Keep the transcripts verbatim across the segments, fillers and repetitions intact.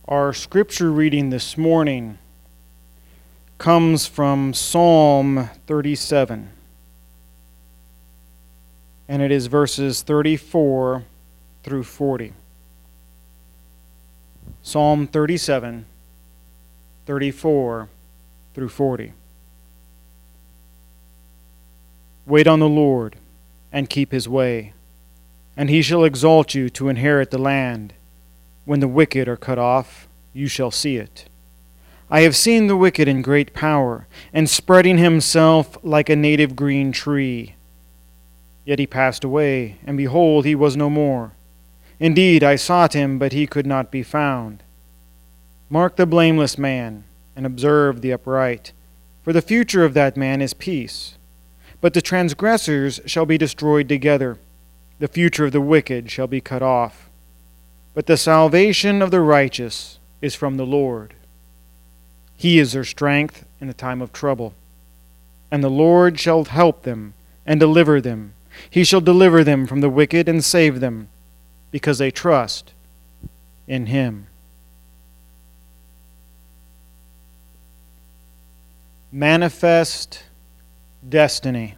Our scripture reading this morning comes from Psalm thirty-seven, and it is verses thirty-four through forty. Psalm thirty-seven, thirty-four through forty. Wait on the Lord and keep his way, and he shall exalt you to inherit the land. When the wicked are cut off, you shall see it. I have seen the wicked in great power, and spreading himself like a native green tree. Yet he passed away, and behold, he was no more. Indeed, I sought him, but he could not be found. Mark the blameless man, and observe the upright, for the future of that man is peace. But the transgressors shall be destroyed together. The future of the wicked shall be cut off. But the salvation of the righteous is from the Lord. He is their strength in the time of trouble. And the Lord shall help them and deliver them. He shall deliver them from the wicked and save them, because they trust in him. Manifest destiny.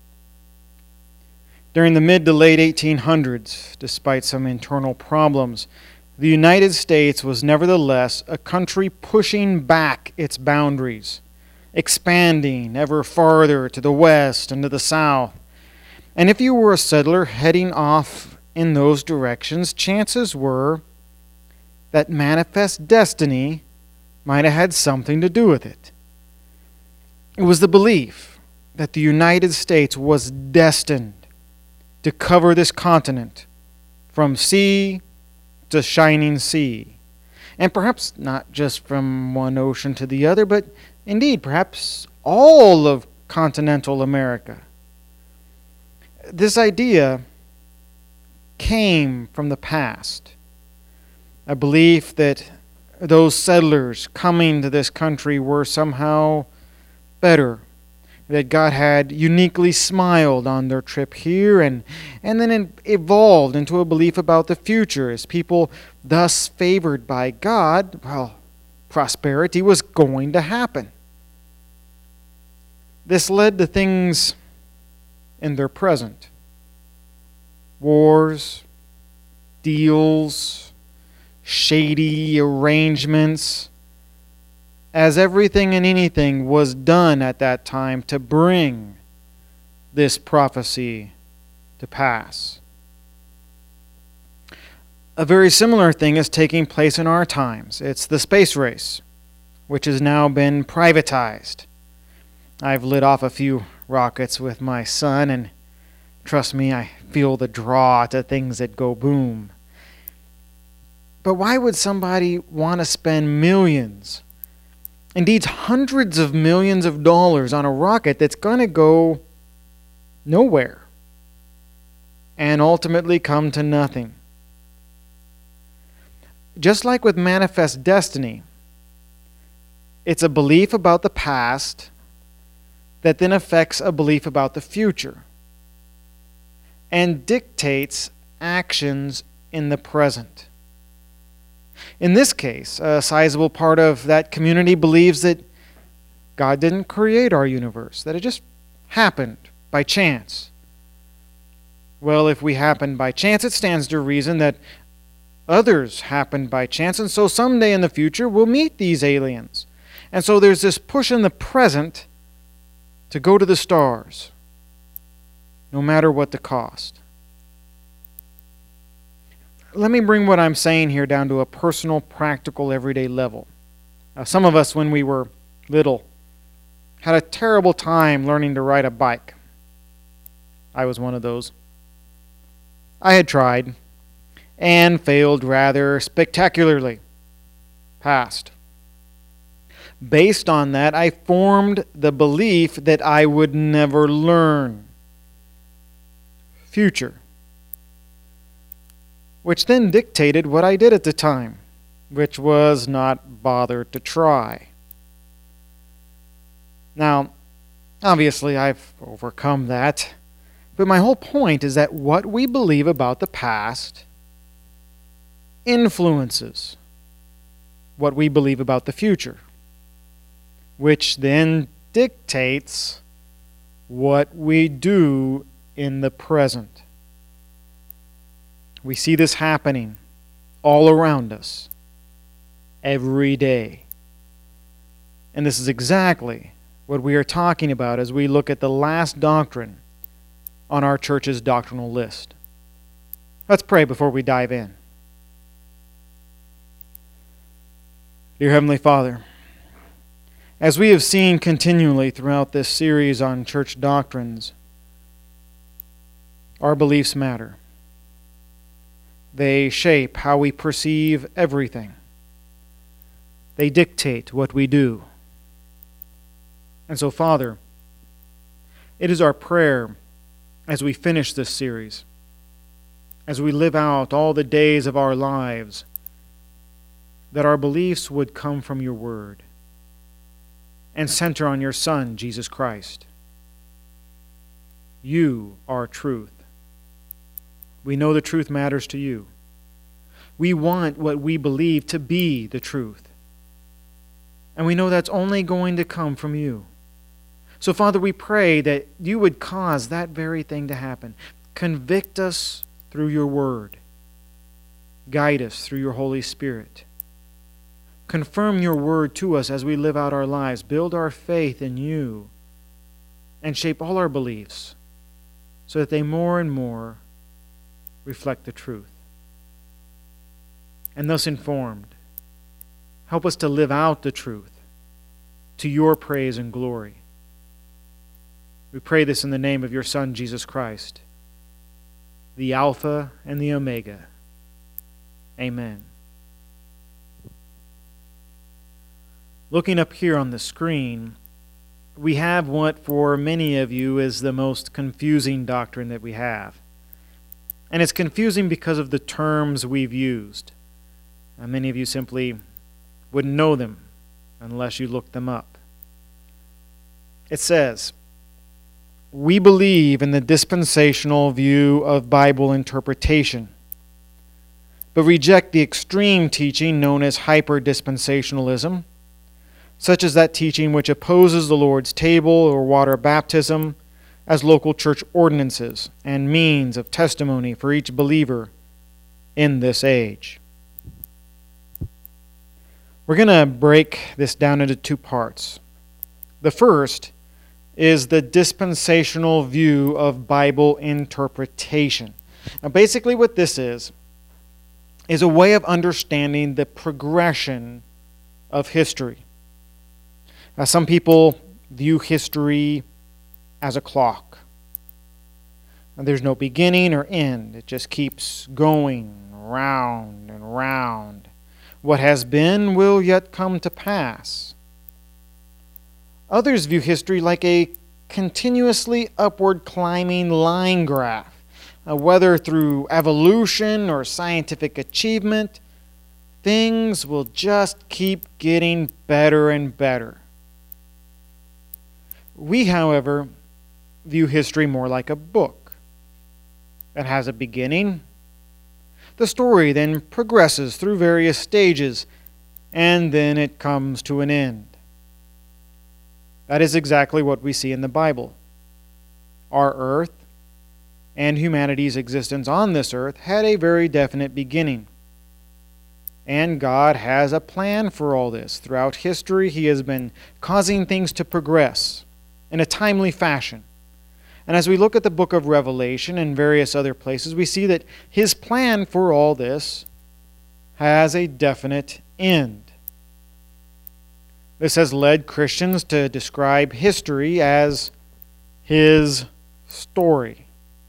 During the mid to late eighteen hundreds, despite some internal problems, the United States was nevertheless a country pushing back its boundaries, expanding ever farther to the west and to the south. And if you were a settler heading off in those directions, chances were that manifest destiny might have had something to do with it. It was the belief that the United States was destined to cover this continent from sea to shining sea. And perhaps not just from one ocean to the other, but indeed perhaps all of continental America. This idea came from the past. A belief that those settlers coming to this country were somehow better, that God had uniquely smiled on their trip here, and, and then it evolved into a belief about the future. As people thus favored by God, well, prosperity was going to happen. This led to things in their present. Wars, deals, shady arrangements, as everything and anything was done at that time to bring this prophecy to pass. A very similar thing is taking place in our times. It's the space race, which has now been privatized. I've lit off a few rockets with my son, and trust me, I feel the draw to things that go boom. But why would somebody want to spend millions, indeed hundreds of millions of dollars on a rocket that's going to go nowhere and ultimately come to nothing? Just like with manifest destiny, it's a belief about the past that then affects a belief about the future and dictates actions in the present. In this case, a sizable part of that community believes that God didn't create our universe, that it just happened by chance. Well, if we happened by chance, it stands to reason that others happened by chance, and so someday in the future we'll meet these aliens. And so there's this push in the present to go to the stars, no matter what the cost. Let me bring what I'm saying here down to a personal, practical, everyday level. Uh, some of us, when we were little, had a terrible time learning to ride a bike. I was one of those. I had tried and failed rather spectacularly. Passed. Based on that, I formed the belief that I would never learn. Future. Which then dictated what I did at the time, which was not bother to try. Now, obviously I've overcome that, but my whole point is that what we believe about the past influences what we believe about the future, which then dictates what we do in the present. We see this happening all around us every day. And this is exactly what we are talking about as we look at the last doctrine on our church's doctrinal list. Let's pray before we dive in. Dear Heavenly Father, as we have seen continually throughout this series on church doctrines, our beliefs matter. They shape how we perceive everything. They dictate what we do. And so, Father, it is our prayer as we finish this series, as we live out all the days of our lives, that our beliefs would come from your word and center on your Son, Jesus Christ. You are truth. We know the truth matters to you. We want what we believe to be the truth. And we know that's only going to come from you. So, Father, we pray that you would cause that very thing to happen. Convict us through your word. Guide us through your Holy Spirit. Confirm your word to us as we live out our lives. Build our faith in you and shape all our beliefs so that they more and more reflect the truth. And thus informed, help us to live out the truth to your praise and glory. We pray this in the name of your Son, Jesus Christ, the Alpha and the Omega. Amen. Looking up here on the screen, we have what for many of you is the most confusing doctrine that we have. And it's confusing because of the terms we've used. Uh, many of you simply wouldn't know them unless you looked them up. It says, we believe in the dispensational view of Bible interpretation, but reject the extreme teaching known as hyper-dispensationalism, such as that teaching which opposes the Lord's table or water baptism as local church ordinances and means of testimony for each believer in this age. We're going to break this down into two parts. The first is the dispensational view of Bible interpretation. Now, basically what this is, is a way of understanding the progression of history. Now, some people view history as a clock. And there's no beginning or end. It just keeps going round and round. What has been will yet come to pass. Others view history like a continuously upward climbing line graph. Uh, whether through evolution or scientific achievement, things will just keep getting better and better. We, however, view history more like a book. It has a beginning. The story then progresses through various stages, and then it comes to an end. That is exactly what we see in the Bible. Our earth and humanity's existence on this earth had a very definite beginning. And God has a plan for all this. Throughout history, He has been causing things to progress in a timely fashion. And as we look at the book of Revelation and various other places, we see that His plan for all this has a definite end. This has led Christians to describe history as His story.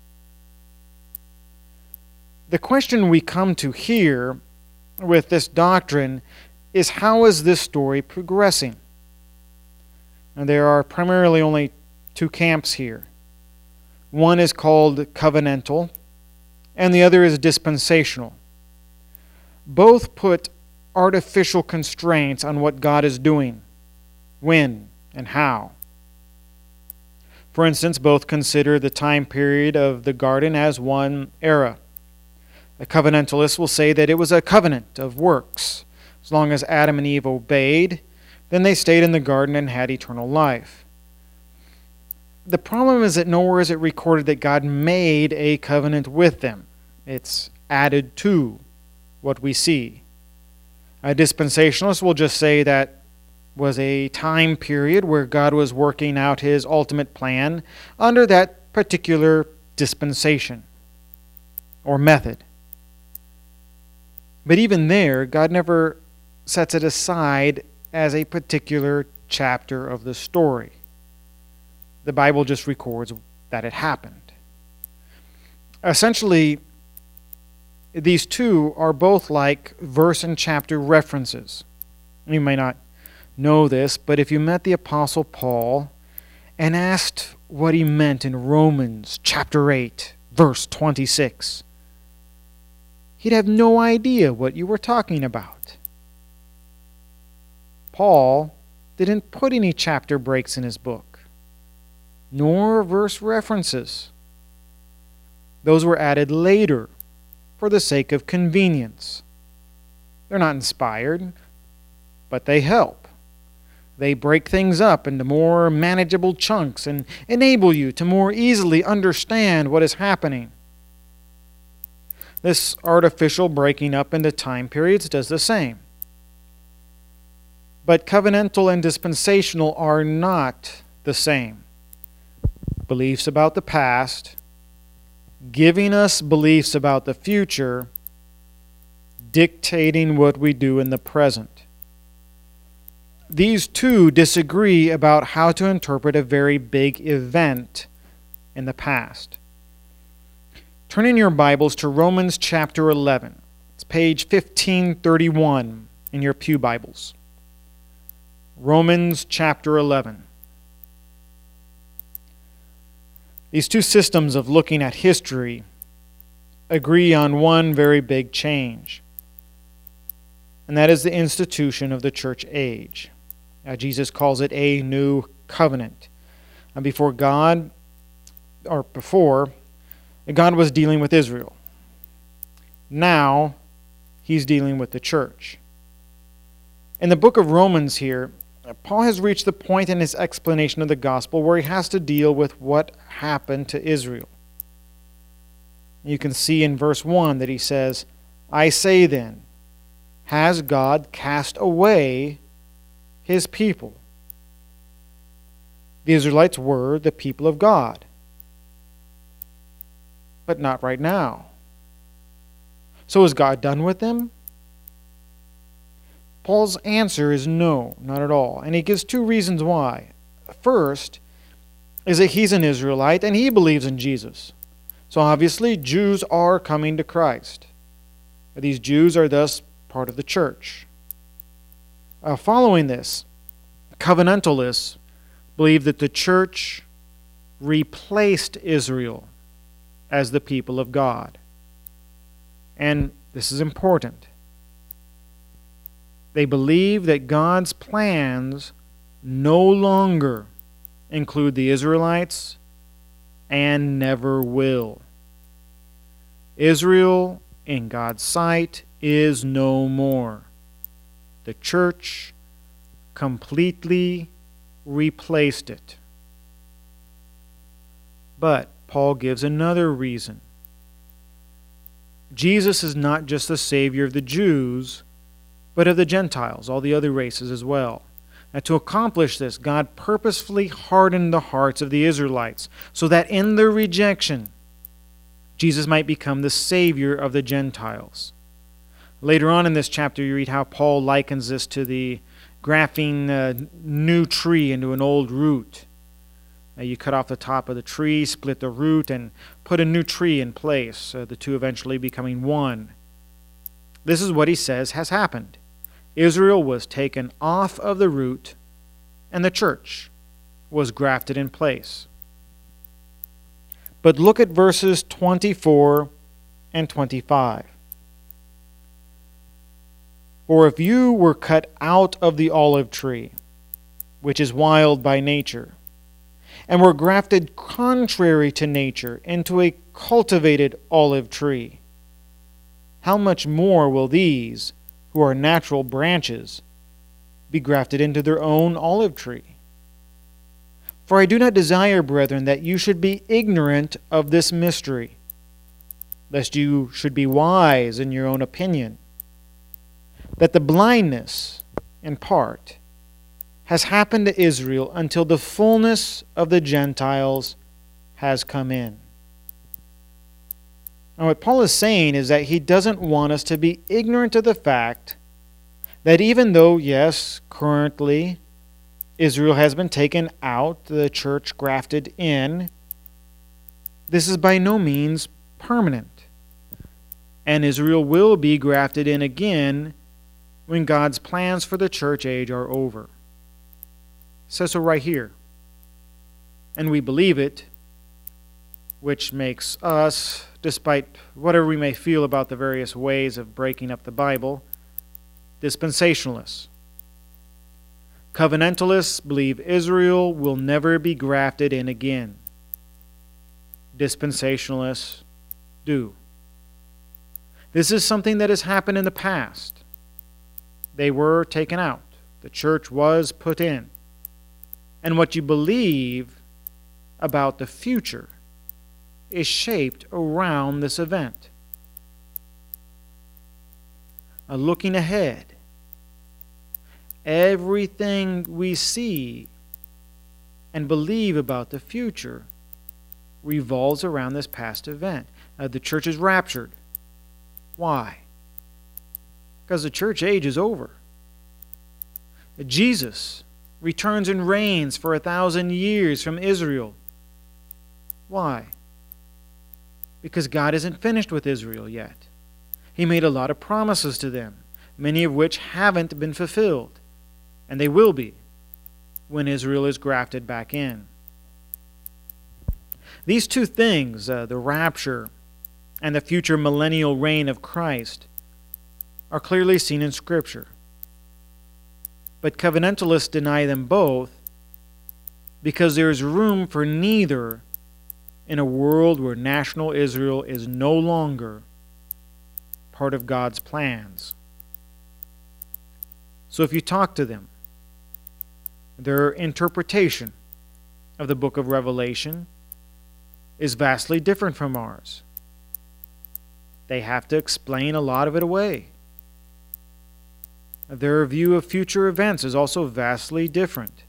The question we come to here with this doctrine is, how is this story progressing? And there are primarily only two camps here. One is called covenantal, and the other is dispensational. Both put artificial constraints on what God is doing, when, and how. For instance, both consider the time period of the garden as one era. A covenantalist will say that it was a covenant of works. As long as Adam and Eve obeyed, then they stayed in the garden and had eternal life. The problem is that nowhere is it recorded that God made a covenant with them. It's added to what we see. A dispensationalist will just say that was a time period where God was working out his ultimate plan under that particular dispensation or method. But even there, God never sets it aside as a particular chapter of the story. The Bible just records that it happened. Essentially, these two are both like verse and chapter references. You may not know this, but if you met the Apostle Paul and asked what he meant in Romans chapter eight, verse twenty-six, he'd have no idea what you were talking about. Paul didn't put any chapter breaks in his book, nor verse references. Those were added later for the sake of convenience. They're not inspired, but they help. They break things up into more manageable chunks and enable you to more easily understand what is happening. This artificial breaking up into time periods does the same. But covenantal and dispensational are not the same. Beliefs about the past, giving us beliefs about the future, dictating what we do in the present. These two disagree about how to interpret a very big event in the past. Turn in your Bibles to Romans chapter eleven. It's page fifteen thirty-one in your pew Bibles. Romans chapter eleven. These two systems of looking at history agree on one very big change, and that is the institution of the church age. Now, Jesus calls it a new covenant. And before God, or before, God was dealing with Israel. Now, he's dealing with the church. In the book of Romans here, Paul has reached the point in his explanation of the gospel where he has to deal with what happened to Israel. You can see in verse one that he says, I say then, has God cast away his people? The Israelites were the people of God, but not right now. So is God done with them? Paul's answer is no, not at all. And he gives two reasons why. First is that he's an Israelite and he believes in Jesus. So obviously Jews are coming to Christ. These Jews are thus part of the church. Uh, following this, covenantalists believe that the church replaced Israel as the people of God. And this is important. They believe that God's plans no longer include the Israelites and never will. Israel, in God's sight, is no more. The church completely replaced it. But Paul gives another reason. Jesus is not just the Savior of the Jews, but of the Gentiles, all the other races as well. And to accomplish this, God purposefully hardened the hearts of the Israelites so that in their rejection, Jesus might become the Savior of the Gentiles. Later on in this chapter, you read how Paul likens this to the grafting a new tree into an old root. Now you cut off the top of the tree, split the root, and put a new tree in place, uh, the two eventually becoming one. This is what he says has happened. Israel was taken off of the root, and the church was grafted in place. But look at verses twenty-four and twenty-five. For if you were cut out of the olive tree, which is wild by nature, and were grafted contrary to nature into a cultivated olive tree, how much more will these, who are natural branches, be grafted into their own olive tree. For I do not desire, brethren, that you should be ignorant of this mystery, lest you should be wise in your own opinion, that the blindness, in part, has happened to Israel until the fullness of the Gentiles has come in. Now, what Paul is saying is that he doesn't want us to be ignorant of the fact that even though, yes, currently Israel has been taken out, the church grafted in, this is by no means permanent. And Israel will be grafted in again when God's plans for the church age are over. It says so right here. And we believe it, which makes us, despite whatever we may feel about the various ways of breaking up the Bible, dispensationalists. Covenantalists believe Israel will never be grafted in again. Dispensationalists do. This is something that has happened in the past. They were taken out. The church was put in. And what you believe about the future is shaped around this event. Uh, looking ahead, everything we see and believe about the future revolves around this past event. Uh, the church is raptured. Why? Because the church age is over. Jesus returns and reigns for a thousand years from Israel. Why? Because God isn't finished with Israel yet. He made a lot of promises to them, many of which haven't been fulfilled, and they will be when Israel is grafted back in. These two things, uh, the rapture and the future millennial reign of Christ, are clearly seen in Scripture. But covenantalists deny them both because there is room for neither in a world where national Israel is no longer part of God's plans. So if you talk to them, their interpretation of the book of Revelation is vastly different from ours. They have to explain a lot of it away. Their view of future events is also vastly different.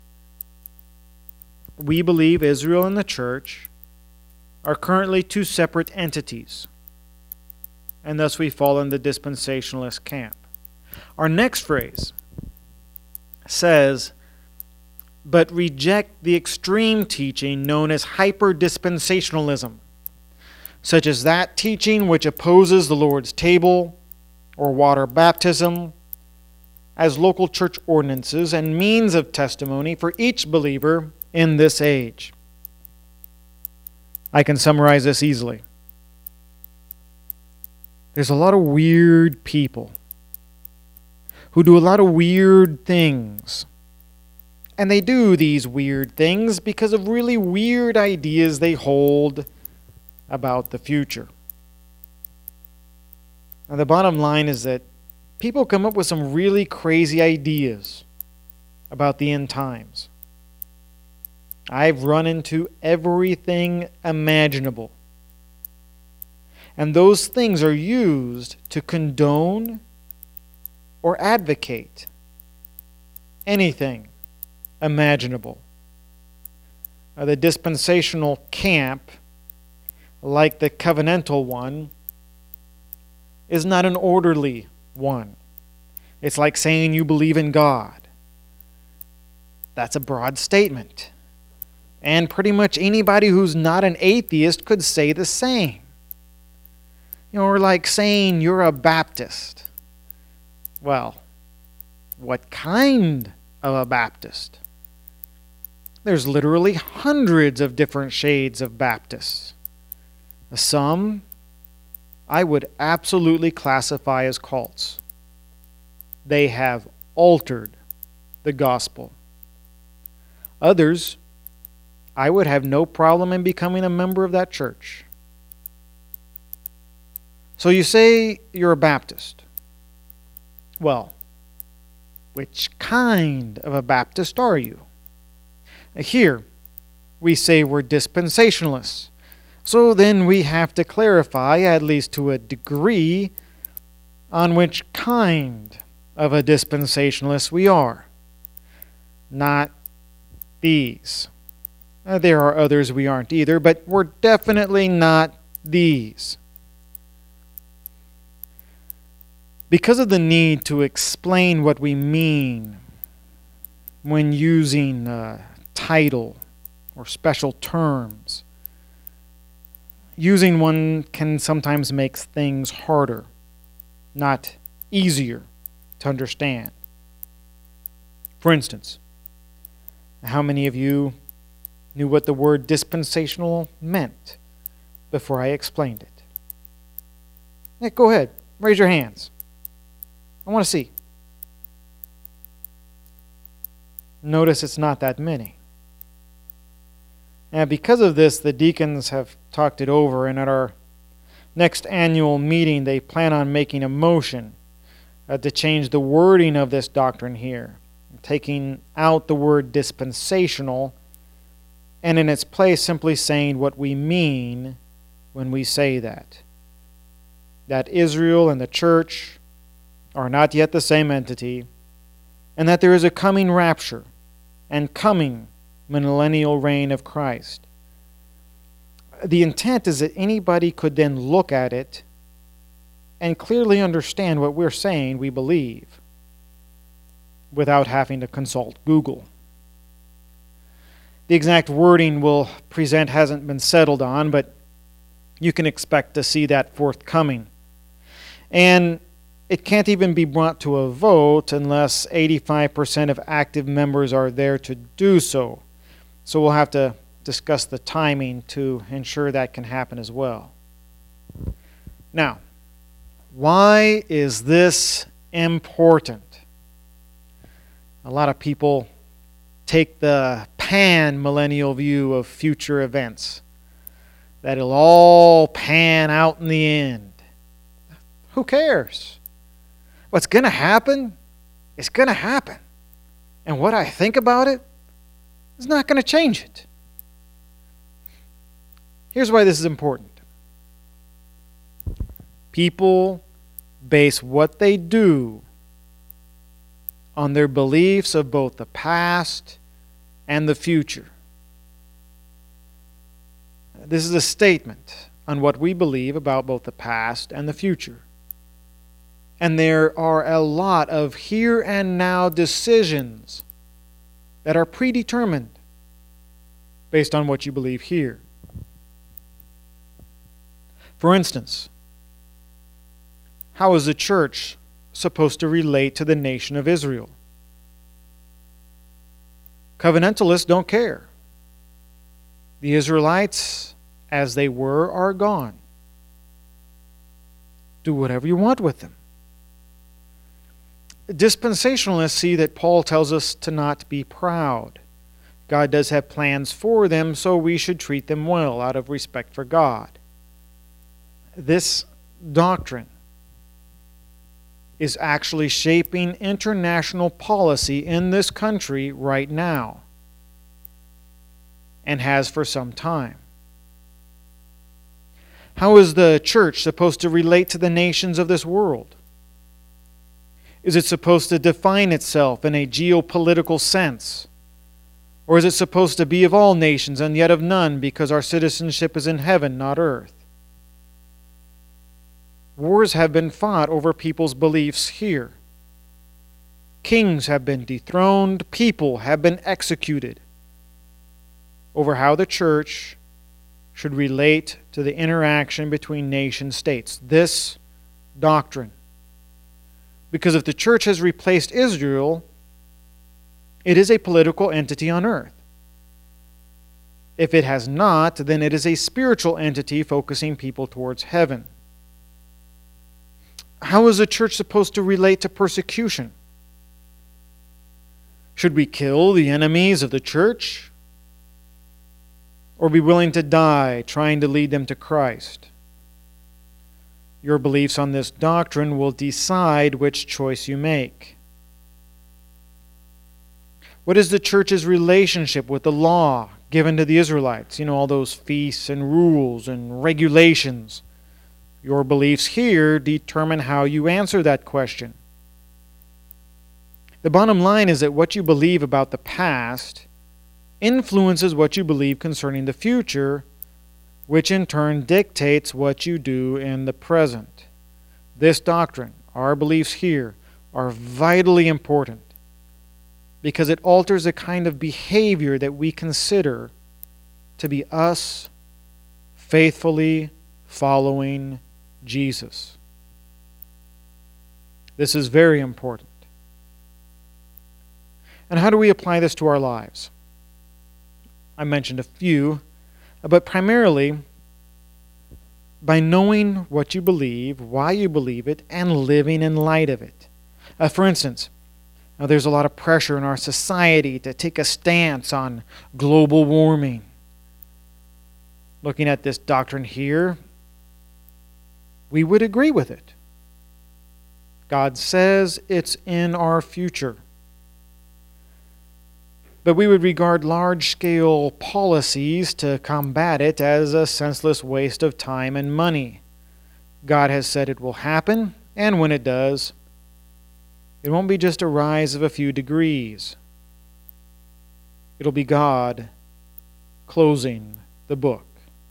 We believe Israel and the church are currently two separate entities, and thus we fall in the dispensationalist camp. Our next phrase says, but reject the extreme teaching known as hyper-dispensationalism, such as that teaching which opposes the Lord's table or water baptism as local church ordinances and means of testimony for each believer in this age. I can summarize this easily. There's a lot of weird people who do a lot of weird things. And they do these weird things because of really weird ideas they hold about the future. Now, the bottom line is that people come up with some really crazy ideas about the end times. I've run into everything imaginable. And those things are used to condone or advocate anything imaginable. Now, the dispensational camp, like the covenantal one, is not an orderly one. It's like saying you believe in God. That's a broad statement. And pretty much anybody who's not an atheist could say the same. You know, or like saying you're a Baptist. Well, what kind of a Baptist? There's literally hundreds of different shades of Baptists. Some I would absolutely classify as cults. They have altered the gospel. Others, I would have no problem in becoming a member of that church. So you say you're a Baptist. Well, which kind of a Baptist are you? Here, we say we're dispensationalists. So then we have to clarify, at least to a degree, on which kind of a dispensationalist we are. Not these. Uh, there are others we aren't either, but we're definitely not these. Because of the need to explain what we mean when using uh, title or special terms, using one can sometimes make things harder, not easier to understand. For instance, how many of you knew what the word dispensational meant before I explained it? Yeah, go ahead, raise your hands. I want to see. Notice it's not that many. And because of this, the deacons have talked it over, and at our next annual meeting, they plan on making a motion uh, to change the wording of this doctrine here, taking out the word dispensational, and in its place simply saying what we mean when we say that. That Israel and the church are not yet the same entity, and that there is a coming rapture and coming millennial reign of Christ. The intent is that anybody could then look at it and clearly understand what we're saying we believe without having to consult Google. The exact wording we'll present hasn't been settled on, but you can expect to see that forthcoming. And it can't even be brought to a vote unless eighty-five percent of active members are there to do so. So we'll have to discuss the timing to ensure that can happen as well. Now, why is this important? A lot of people take the pan-millennial view of future events, that it'll all pan out in the end. Who cares? What's going to happen is going to happen. And what I think about it is not going to change it. Here's why this is important. People base what they do on their beliefs of both the past and the future. This is a statement on what we believe about both the past and the future. And there are a lot of here and now decisions that are predetermined based on what you believe here. For instance, how is the church supposed to relate to the nation of Israel? Covenantalists don't care. The Israelites, as they were, are gone. Do whatever you want with them. Dispensationalists see that Paul tells us to not be proud. God does have plans for them, so we should treat them well out of respect for God. This doctrine is actually shaping international policy in this country right now, and has for some time. How is the church supposed to relate to the nations of this world? Is it supposed to define itself in a geopolitical sense? Or is it supposed to be of all nations and yet of none because our citizenship is in heaven, not earth? Wars have been fought over people's beliefs here. Kings have been dethroned, people have been executed over how the church should relate to the interaction between nation states. This doctrine. Because if the church has replaced Israel, it is a political entity on earth. If it has not, then it is a spiritual entity focusing people towards heaven. How is the church supposed to relate to persecution? Should we kill the enemies of the church? Or be willing to die trying to lead them to Christ? Your beliefs on this doctrine will decide which choice you make. What is the church's relationship with the law given to the Israelites? You know, all those feasts and rules and regulations. Your beliefs here determine how you answer that question. The bottom line is that what you believe about the past influences what you believe concerning the future, which in turn dictates what you do in the present. This doctrine, our beliefs here, are vitally important because it alters the kind of behavior that we consider to be us faithfully following Jesus. This is very important. And how do we apply this to our lives? I mentioned a few, but primarily by knowing what you believe, why you believe it, and living in light of it. Uh, for instance, now there's a lot of pressure in our society to take a stance on global warming. Looking at this doctrine here, we would agree with it. God says it's in our future. But we would regard large-scale policies to combat it as a senseless waste of time and money. God has said it will happen, and when it does, it won't be just a rise of a few degrees. It'll be God closing the book.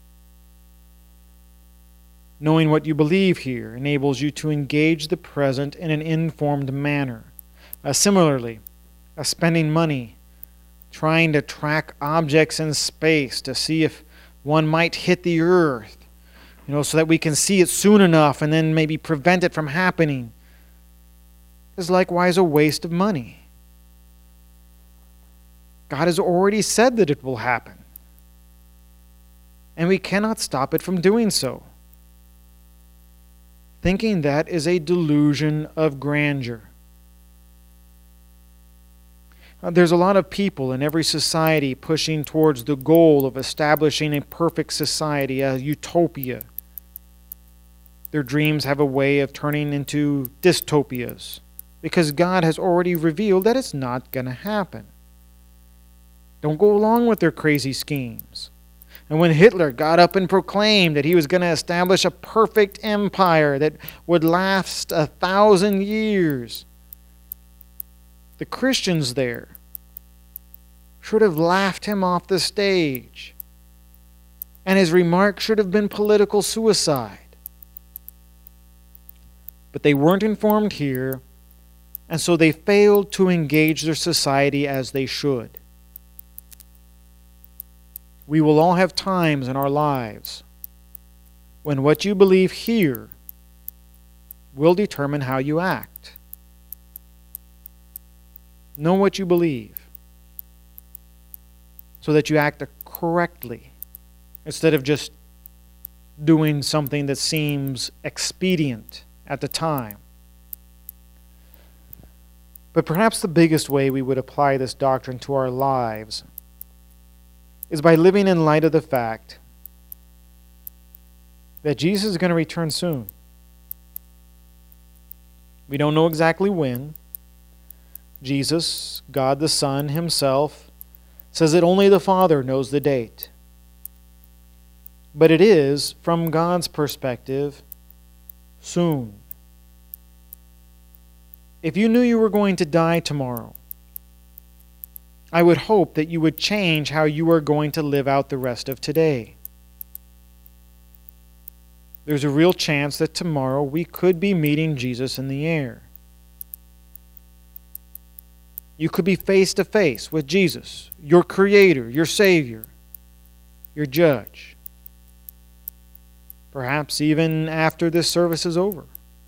Knowing what you believe here enables you to engage the present in an informed manner. Uh, similarly, uh, spending money trying to track objects in space to see if one might hit the earth, you know, so that we can see it soon enough and then maybe prevent it from happening, is likewise a waste of money. God has already said that it will happen, and we cannot stop it from doing so. Thinking that is a delusion of grandeur. There's a lot of people in every society pushing towards the goal of establishing a perfect society, a utopia. Their dreams have a way of turning into dystopias because God has already revealed that it's not going to happen. Don't go along with their crazy schemes. And when Hitler got up and proclaimed that he was going to establish a perfect empire that would last a thousand years, the Christians there should have laughed him off the stage, and his remark should have been political suicide. But they weren't informed here, and so they failed to engage their society as they should. We will all have times in our lives when what you believe here will determine how you act. Know what you believe so that you act correctly instead of just doing something that seems expedient at the time. But perhaps the biggest way we would apply this doctrine to our lives is by living in light of the fact that Jesus is going to return soon. We don't know exactly when. Jesus, God the Son himself, says that only the Father knows the date. But it is, from God's perspective, soon. If you knew you were going to die tomorrow, I would hope that you would change how you are going to live out the rest of today. There's a real chance that tomorrow we could be meeting Jesus in the air. You could be face to face with Jesus, your Creator, your Savior, your Judge. Perhaps even after this service is over.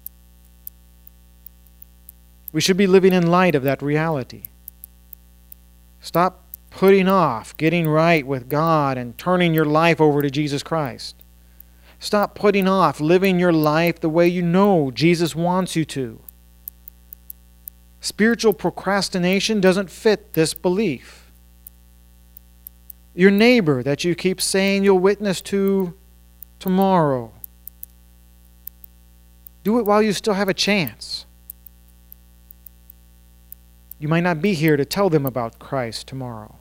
We should be living in light of that reality. Stop putting off getting right with God and turning your life over to Jesus Christ. Stop putting off living your life the way you know Jesus wants you to. Spiritual procrastination doesn't fit this belief. Your neighbor that you keep saying you'll witness to tomorrow, Do it while you still have a chance. You might not be here to tell them about Christ tomorrow.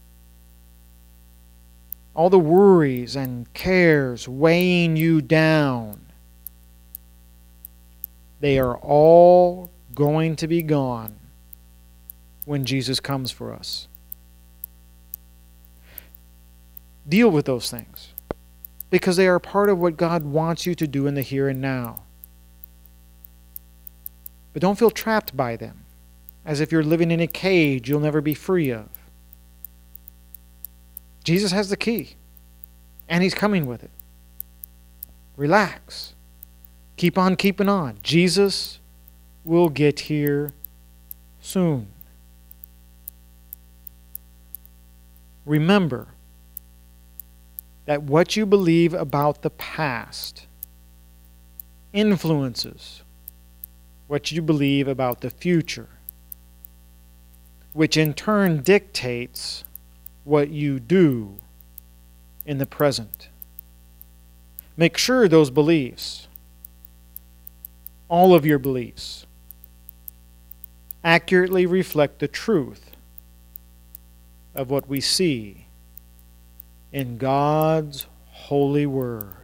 All the worries and cares weighing you down, they are all going to be gone when Jesus comes for us. Deal with those things, because they are part of what God wants you to do in the here and now. But don't feel trapped by them, as if you're living in a cage you'll never be free of. Jesus has the key, and He's coming with it. Relax. Keep on keeping on. Jesus will get here soon. Remember that what you believe about the past influences what you believe about the future, which in turn dictates what you do in the present. Make sure those beliefs, all of your beliefs, accurately reflect the truth of what we see in God's holy word.